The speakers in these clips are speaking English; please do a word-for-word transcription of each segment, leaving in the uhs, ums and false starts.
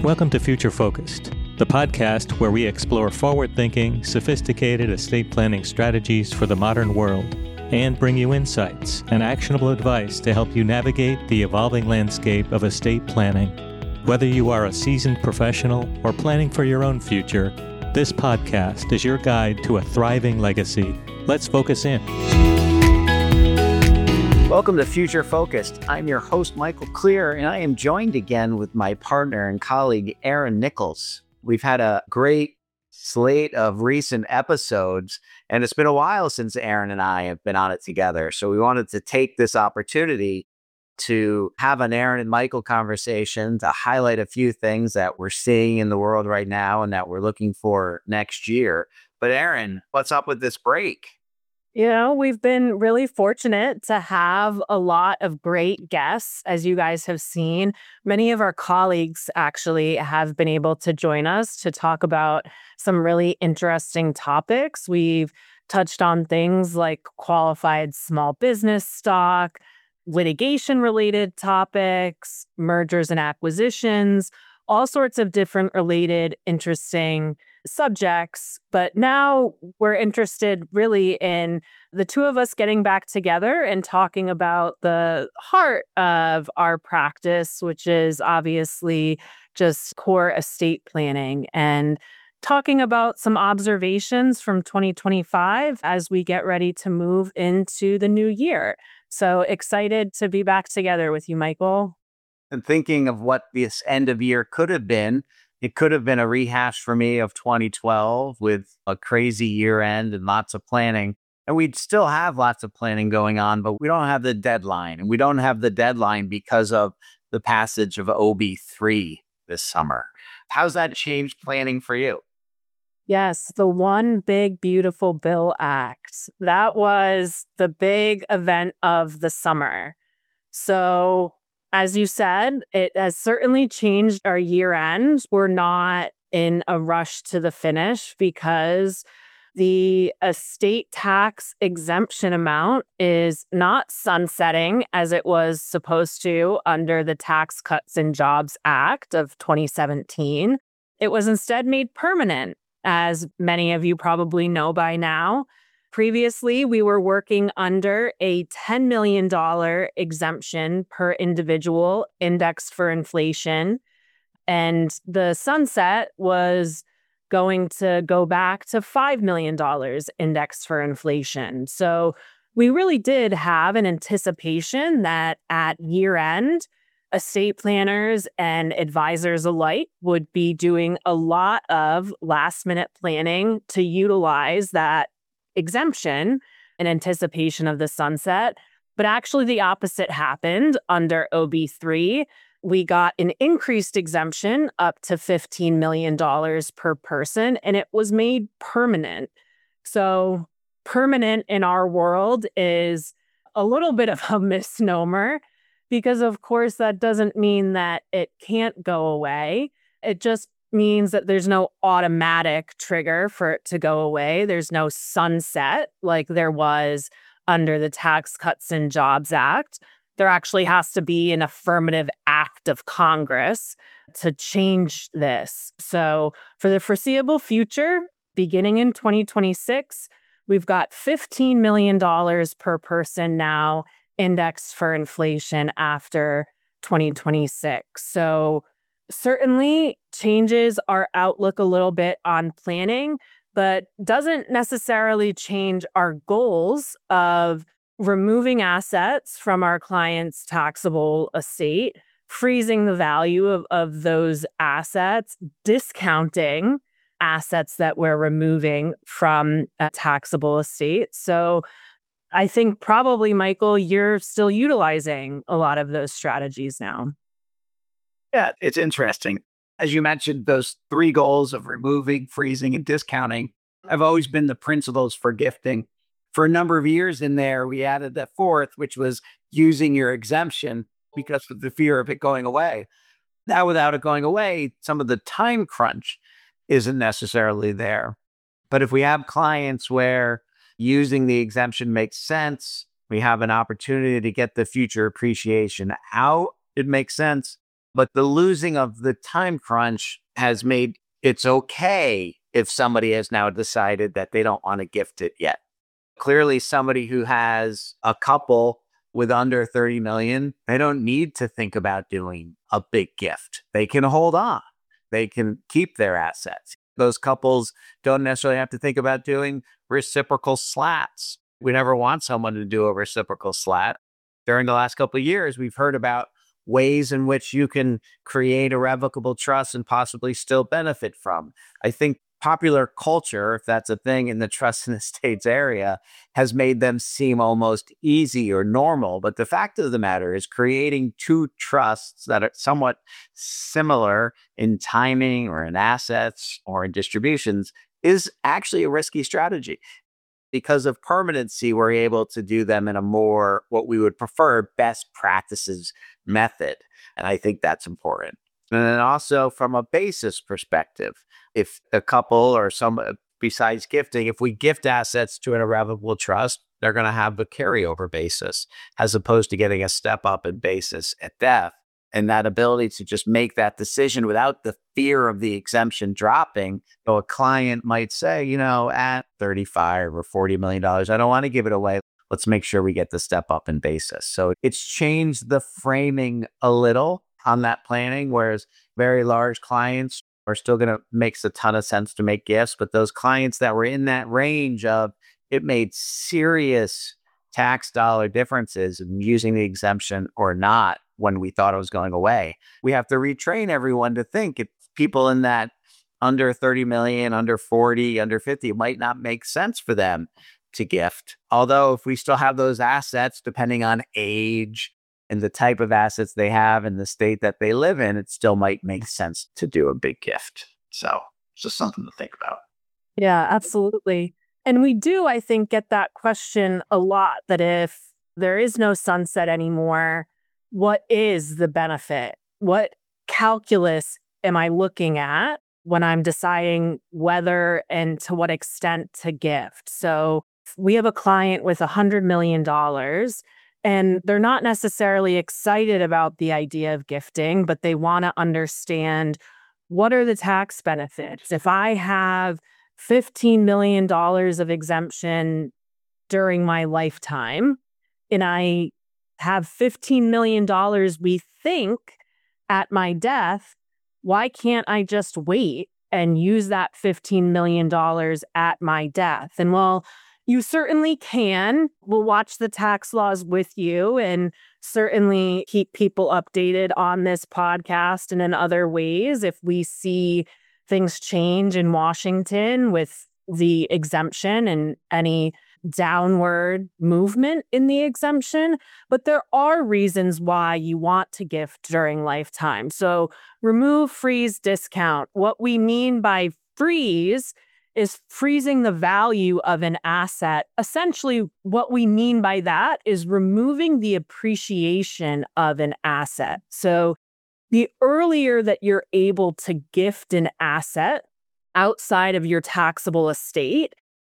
Welcome to Future Focused, the podcast where we explore forward-thinking, sophisticated estate planning strategies for the modern world and bring you insights and actionable advice to help you navigate the evolving landscape of estate planning. Whether you are a seasoned professional or planning for your own future, this podcast is your guide to a thriving legacy. Let's focus in. Welcome to Future Focused. I'm your host, Michael Clear, and I am joined again with my partner and colleague, Aaron Nichols. We've had a great slate of recent episodes, and it's been a while since Aaron and I have been on it together. So we wanted to take this opportunity to have an Aaron and Michael conversation to highlight a few things that we're seeing in the world right now and that we're looking for next year. But Aaron, what's up with this break? You know, we've been really fortunate to have a lot of great guests, as you guys have seen. Many of our colleagues actually have been able to join us to talk about some really interesting topics. We've touched on things like qualified small business stock, litigation-related topics, mergers and acquisitions, all sorts of different related, interesting subjects. But now we're interested really in the two of us getting back together and talking about the heart of our practice, which is obviously just core estate planning, and talking about some observations from twenty twenty-five as we get ready to move into the new year. So excited to be back together with you, Michael. And thinking of what this end of year could have been, it could have been a rehash for me of twenty twelve with a crazy year end and lots of planning. And we'd still have lots of planning going on, but we don't have the deadline. And we don't have the deadline because of the passage of O B three this summer. How's that changed planning for you? Yes, the One Big Beautiful Bill Act. That was the big event of the summer. So, as you said, it has certainly changed our year end. We're not in a rush to the finish because the estate tax exemption amount is not sunsetting as it was supposed to under the Tax Cuts and Jobs Act of twenty seventeen. It was instead made permanent, as many of you probably know by now. Previously, we were working under a ten million dollars exemption per individual indexed for inflation. And the sunset was going to go back to five million dollars indexed for inflation. So we really did have an anticipation that at year end, estate planners and advisors alike would be doing a lot of last minute planning to utilize that exemption in anticipation of the sunset. But actually the opposite happened under O B three. We got an increased exemption up to fifteen million dollars per person, and it was made permanent. So permanent in our world is a little bit of a misnomer because, of course, that doesn't mean that it can't go away. It just means that there's no automatic trigger for it to go away. There's no sunset like there was under the Tax Cuts and Jobs Act. There actually has to be an affirmative act of Congress to change this. So for the foreseeable future, beginning in twenty twenty-six, we've got fifteen million dollars per person now indexed for inflation after twenty twenty-six. So certainly changes our outlook a little bit on planning, but doesn't necessarily change our goals of removing assets from our client's taxable estate, freezing the value of, of those assets, discounting assets that we're removing from a taxable estate. So I think probably, Michael, you're still utilizing a lot of those strategies now. Yeah, it's interesting. As you mentioned, those three goals of removing, freezing, and discounting have always been the principles for gifting. For a number of years in there, we added that fourth, which was using your exemption because of the fear of it going away. Now, without it going away, some of the time crunch isn't necessarily there. But if we have clients where using the exemption makes sense, we have an opportunity to get the future appreciation out, it makes sense. But the losing of the time crunch has made it's okay if somebody has now decided that they don't want to gift it yet. Clearly, somebody who has a couple with under thirty million, they don't need to think about doing a big gift. They can hold on. They can keep their assets. Those couples don't necessarily have to think about doing reciprocal slats. We never want someone to do a reciprocal slat. During the last couple of years, we've heard about ways in which you can create a revocable trust and possibly still benefit from. I think popular culture, if that's a thing in the trust and estates area, has made them seem almost easy or normal. But the fact of the matter is creating two trusts that are somewhat similar in timing or in assets or in distributions is actually a risky strategy. Because of permanency, we're able to do them in a more, what we would prefer, best practices method. And I think that's important. And then also from a basis perspective, if a couple or some, besides gifting, if we gift assets to an irrevocable trust, they're going to have a carryover basis as opposed to getting a step up in basis at death. And that ability to just make that decision without the fear of the exemption dropping. So a client might say, you know, at thirty-five or forty million dollars, I don't want to give it away. Let's make sure we get the step up in basis. So it's changed the framing a little on that planning, whereas very large clients are still going to make a ton of sense to make gifts. But those clients that were in that range of it made serious tax dollar differences in using the exemption or not when we thought it was going away. We have to retrain everyone to think if people in that under thirty million, under forty, under fifty, it might not make sense for them to gift. Although if we still have those assets, depending on age and the type of assets they have and the state that they live in, it still might make sense to do a big gift. So it's just something to think about. Yeah, absolutely. And we do, I think, get that question a lot, that if there is no sunset anymore, what is the benefit? What calculus am I looking at when I'm deciding whether and to what extent to gift? So we have a client with one hundred million dollars, and they're not necessarily excited about the idea of gifting, but they want to understand, what are the tax benefits? If I have fifteen million dollars of exemption during my lifetime, and I have fifteen million dollars, we think, at my death, why can't I just wait and use that fifteen million dollars at my death? And well, you certainly can. We'll watch the tax laws with you and certainly keep people updated on this podcast and in other ways if we see things change in Washington with the exemption and any downward movement in the exemption. But there are reasons why you want to gift during lifetime. So remove, freeze, discount. What we mean by freeze is freezing the value of an asset. Essentially, what we mean by that is removing the appreciation of an asset. So the earlier that you're able to gift an asset outside of your taxable estate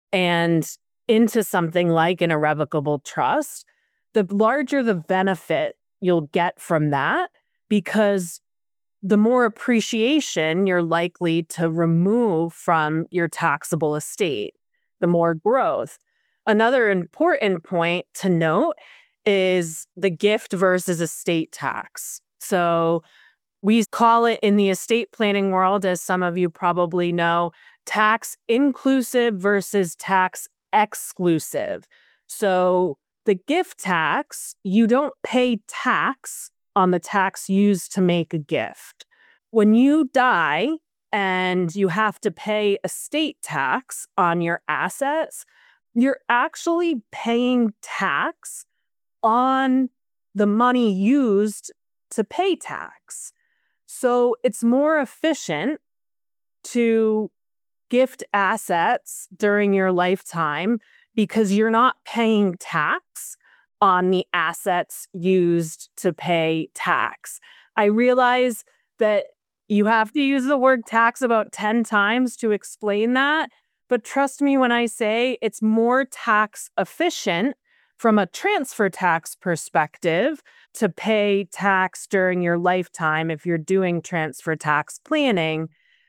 and into something like an irrevocable trust, the larger the benefit you'll get from that, because the more appreciation you're likely to remove from your taxable estate, the more growth. Another important point to note is the gift versus estate tax. So we call it in the estate planning world, as some of you probably know, tax inclusive versus tax exclusive. So the gift tax, you don't pay tax on the tax used to make a gift. When you die and you have to pay estate tax on your assets, you're actually paying tax on the money used to pay tax. So it's more efficient to gift assets during your lifetime because you're not paying tax on the assets used to pay tax. I realize that you have to use the word tax about ten times to explain that, but trust me when I say it's more tax efficient From a transfer tax perspective, to pay tax during your lifetime, if you're doing transfer tax planning,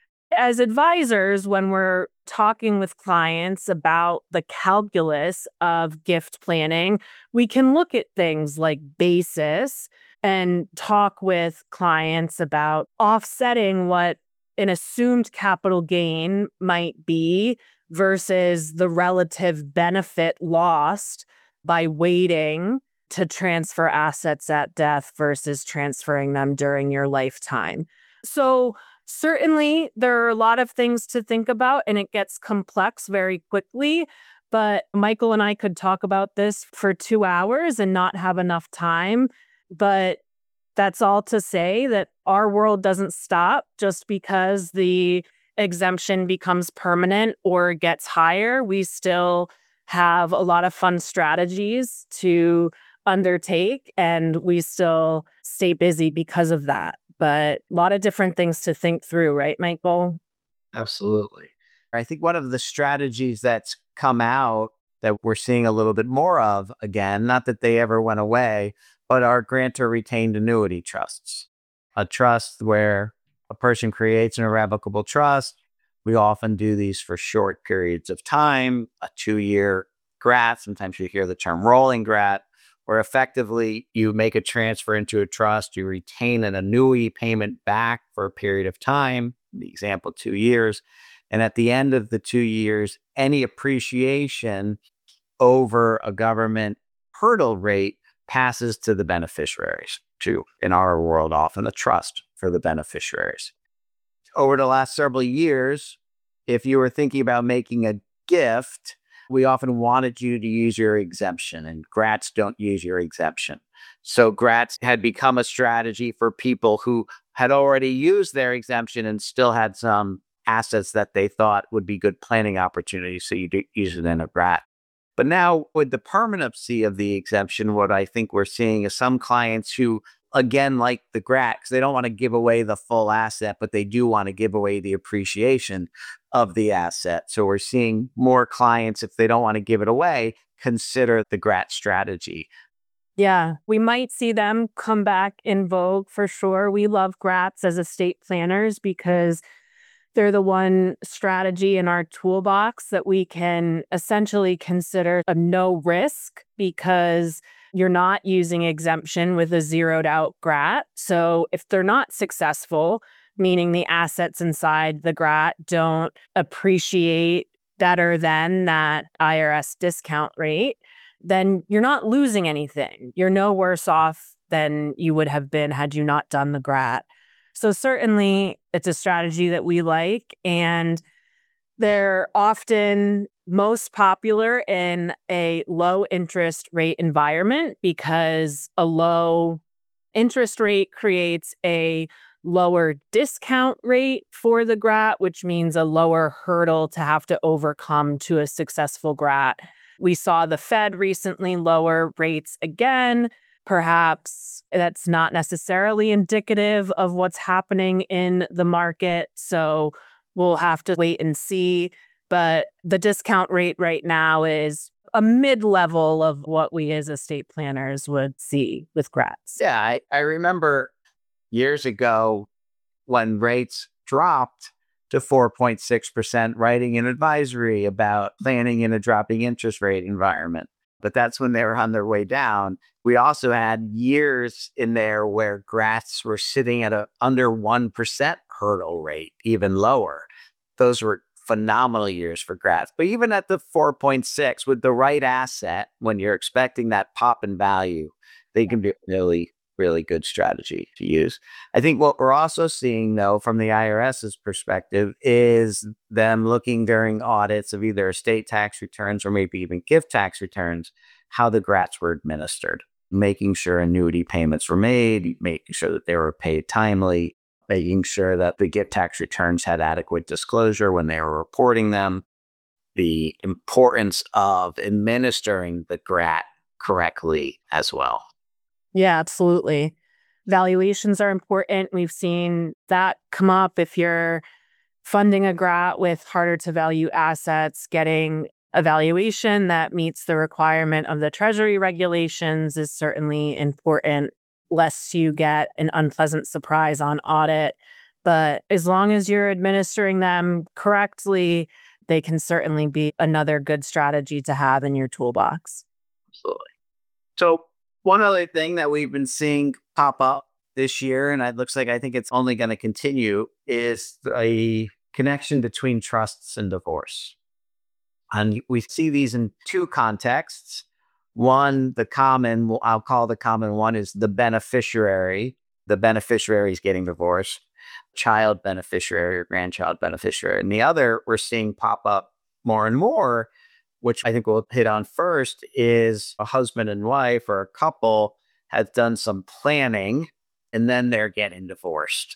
as advisors, when we're talking with clients about the calculus of gift planning, we can look at things like basis and talk with clients about offsetting what an assumed capital gain might be versus the relative benefit lost by waiting to transfer assets at death versus transferring them during your lifetime. So certainly there are a lot of things to think about, and it gets complex very quickly. But Michael and I could talk about this for two hours and not have enough time. But that's all to say that our world doesn't stop just because the exemption becomes permanent or gets higher. We still have a lot of fun strategies to undertake, and we still stay busy because of that. But a lot of different things to think through, right, Michael? Absolutely. I think one of the strategies that's come out that we're seeing a little bit more of, again, not that they ever went away, but are grantor retained annuity trusts. A trust where a person creates an irrevocable trust. We often do these for short periods of time, a two-year grat. Sometimes you hear the term rolling grat, where effectively you make a transfer into a trust, you retain an annuity payment back for a period of time, the example, two years. And at the end of the two years, any appreciation over a government hurdle rate passes to the beneficiaries, to, in our world, often a trust for the beneficiaries. Over the last several years, if you were thinking about making a gift, we often wanted you to use your exemption, and grats don't use your exemption. So grats had become a strategy for people who had already used their exemption and still had some assets that they thought would be good planning opportunities, so you use it in a grat. But now with the permanency of the exemption, what I think we're seeing is some clients who, again, like the grat, because they don't want to give away the full asset, but they do want to give away the appreciation of the asset. So we're seeing more clients, if they don't want to give it away, consider the grat strategy. Yeah, we might see them come back in vogue for sure. We love grats as estate planners because they're the one strategy in our toolbox that we can essentially consider a no risk, because you're not using exemption with a zeroed out grat. So if they're not successful, meaning the assets inside the grat don't appreciate better than that I R S discount rate, then you're not losing anything. You're no worse off than you would have been had you not done the grat. So certainly it's a strategy that we like, and they're often most popular in a low interest rate environment because a low interest rate creates a lower discount rate for the grat, which means a lower hurdle to have to overcome to a successful grat. We saw the Fed recently lower rates again. Perhaps that's not necessarily indicative of what's happening in the market. So we'll have to wait and see. But the discount rate right now is a mid-level of what we as estate planners would see with grats. Yeah, I, I remember years ago when rates dropped to four point six percent, writing an advisory about planning in a dropping interest rate environment. But that's when they were on their way down. We also had years in there where grats were sitting at a under one percent hurdle rate, even lower. Those were phenomenal years for grats. But even at the four point six, with the right asset, when you're expecting that pop in value, they can be really, really good strategy to use. I think what we're also seeing, though, from the IRS's perspective, is them looking during audits of either estate tax returns or maybe even gift tax returns, how the grats were administered, making sure annuity payments were made, making sure that they were paid timely, making sure that the gift tax returns had adequate disclosure when they were reporting them, the importance of administering the grat correctly as well. Yeah, absolutely. Valuations are important. We've seen that come up if you're funding a grat with harder to value assets, getting evaluation that meets the requirement of the Treasury regulations is certainly important, lest you get an unpleasant surprise on audit. But as long as you're administering them correctly, they can certainly be another good strategy to have in your toolbox. Absolutely. So one other thing that we've been seeing pop up this year, and it looks like I think it's only going to continue, is a connection between trusts and divorce. And we see these in two contexts. One, the common, I'll call the common one, is the beneficiary. The beneficiary is getting divorced, child beneficiary or grandchild beneficiary. And the other we're seeing pop up more and more, which I think we'll hit on first, is a husband and wife or a couple has done some planning and then they're getting divorced.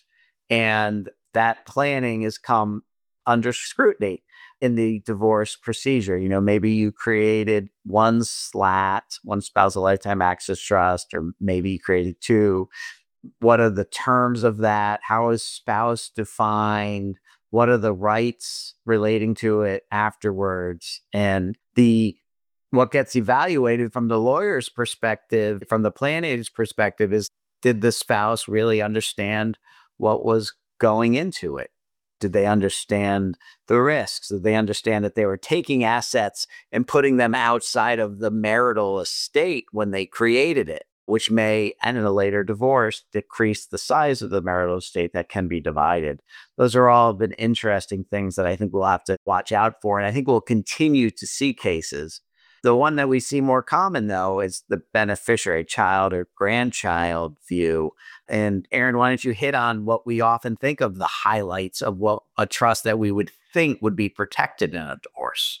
And that planning has come under scrutiny in the divorce procedure. You know, maybe you created one SLAT, one spousal lifetime access trust, or maybe you created two. What are the terms of that? How is spouse defined? What are the rights relating to it afterwards? And the what gets evaluated from the lawyer's perspective, from the plan agent's perspective, is did the spouse really understand what was going into it? Did they understand the risks? Did they understand that they were taking assets and putting them outside of the marital estate when they created it, which may, and in a later divorce, decrease the size of the marital estate that can be divided? Those are all been interesting things that I think we'll have to watch out for. And I think we'll continue to see cases. The one that we see more common, though, is the beneficiary, child or grandchild view. And Aaron, why don't you hit on what we often think of the highlights of what a trust that we would think would be protected in a divorce?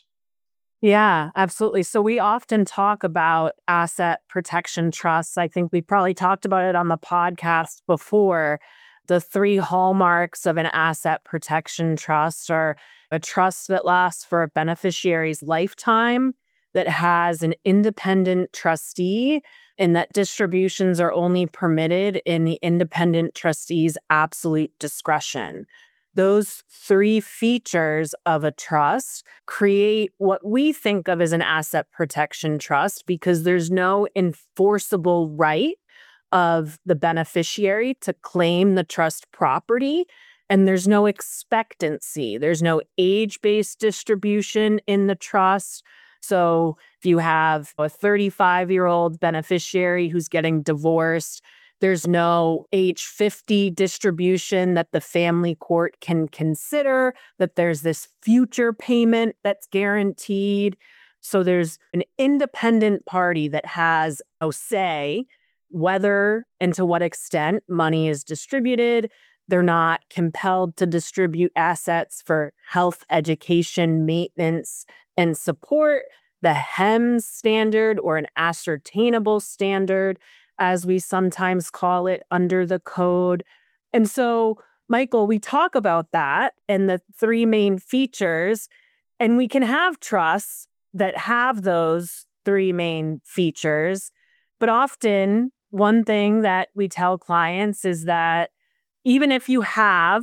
Yeah, absolutely. So we often talk about asset protection trusts. I think we probably talked about it on the podcast before. The three hallmarks of an asset protection trust are a trust that lasts for a beneficiary's lifetime, that has an independent trustee, and that distributions are only permitted in the independent trustee's absolute discretion. Those three features of a trust create what we think of as an asset protection trust, because there's no enforceable right of the beneficiary to claim the trust property, and there's no expectancy. There's no age-based distribution in the trust. So if you have a thirty-five-year-old beneficiary who's getting divorced, there's no age fifty distribution that the family court can consider, that there's this future payment that's guaranteed. So there's an independent party that has no say whether and to what extent money is distributed. They're not compelled to distribute assets for health, education, maintenance, and support. The H E M S standard, or an ascertainable standard, as we sometimes call it under the code. And so, Michael, we talk about that and the three main features, and we can have trusts that have those three main features. But often, one thing that we tell clients is that even if you have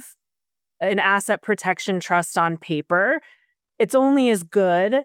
an asset protection trust on paper, it's only as good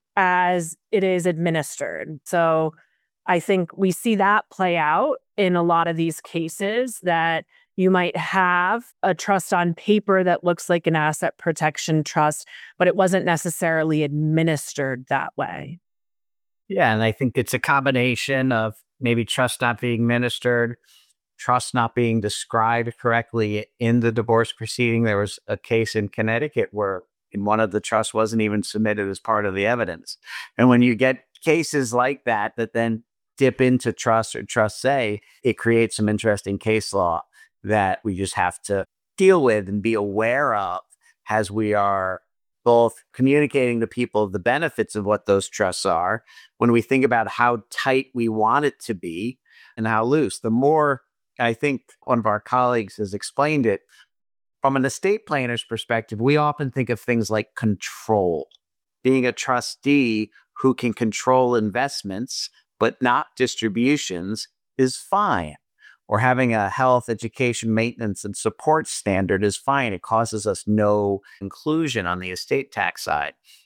as it is administered. So I think we see that play out in a lot of these cases, that you might have a trust on paper that looks like an asset protection trust, but it wasn't necessarily administered that way. Yeah, and I think it's a combination of maybe trust not being administered, trust not being described correctly in the divorce proceeding. There was a case in Connecticut where one of the trusts wasn't even submitted as part of the evidence. And when you get cases like that, that then dip into trust or trust say, it creates some interesting case law that we just have to deal with and be aware of as we are both communicating to people the benefits of what those trusts are, when we think about how tight we want it to be and how loose. The more, I think one of our colleagues has explained it, from an estate planner's perspective, we often think of things like control. Being a trustee who can control investments, but not distributions, is fine. Or having a health, education, maintenance, and support standard is fine. It causes us no inclusion on the estate tax side.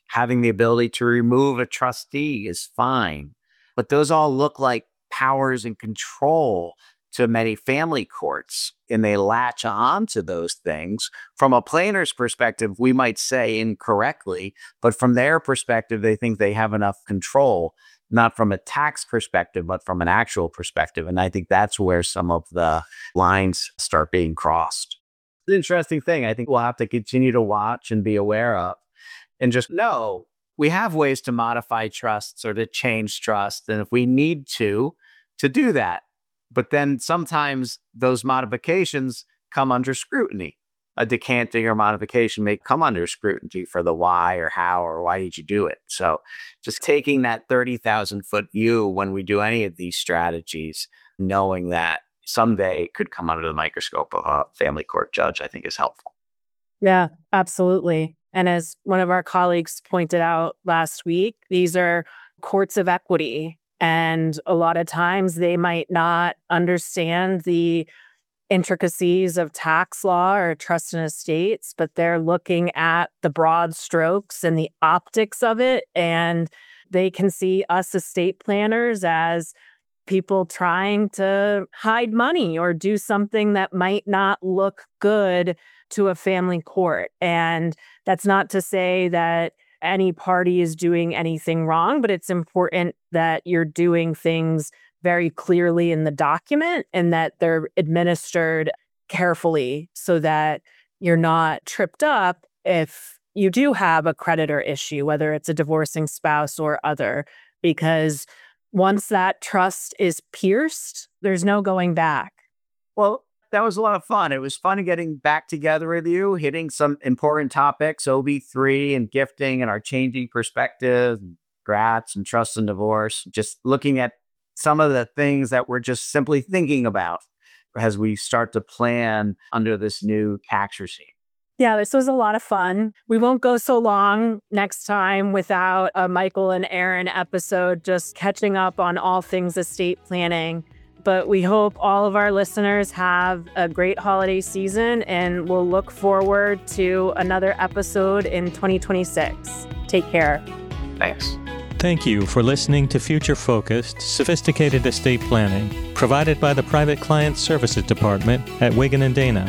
Having the ability to remove a trustee is fine. But those all look like powers and control to many family courts, and they latch on to those things. From a planner's perspective, we might say incorrectly, but from their perspective, they think they have enough control, not from a tax perspective, but from an actual perspective. And I think that's where some of the lines start being crossed. It's an interesting thing. I think we'll have to continue to watch and be aware of, and just know we have ways to modify trusts or to change trust. And if we need to, to do that. But then sometimes those modifications come under scrutiny. A decanting or modification may come under scrutiny for the why or how or why did you do it. So just taking that thirty thousand foot view when we do any of these strategies, knowing that someday it could come under the microscope of a family court judge, I think is helpful. Yeah, absolutely. And as one of our colleagues pointed out last week, these are courts of equity. And a lot of times they might not understand the intricacies of tax law or trust and estates, but they're looking at the broad strokes and the optics of it. And they can see us estate planners as people trying to hide money or do something that might not look good to a family court. And that's not to say that any party is doing anything wrong, but it's important that you're doing things very clearly in the document and that they're administered carefully so that you're not tripped up if you do have a creditor issue, whether it's a divorcing spouse or other, because once that trust is pierced, there's no going back. Well, that was a lot of fun. It was fun getting back together with you, hitting some important topics, O B three and gifting and our changing perspective, grats and trust and divorce, just looking at some of the things that we're just simply thinking about as we start to plan under this new tax regime. Yeah, this was a lot of fun. We won't go so long next time without a Michael and Aaron episode, just catching up on all things estate planning. But we hope all of our listeners have a great holiday season, and we'll look forward to another episode in twenty twenty-six. Take care. Thanks. Thank you for listening to Future-Focused, Sophisticated Estate Planning, provided by the Private Client Services Department at Wiggin and Dana.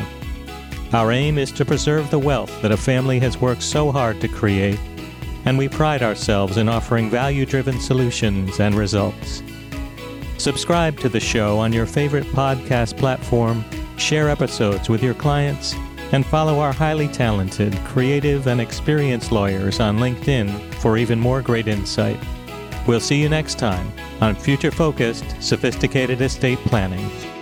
Our aim is to preserve the wealth that a family has worked so hard to create, and we pride ourselves in offering value-driven solutions and results. Subscribe to the show on your favorite podcast platform, share episodes with your clients, and follow our highly talented, creative, and experienced lawyers on LinkedIn for even more great insight. We'll see you next time on Future-Focused, Sophisticated Estate Planning.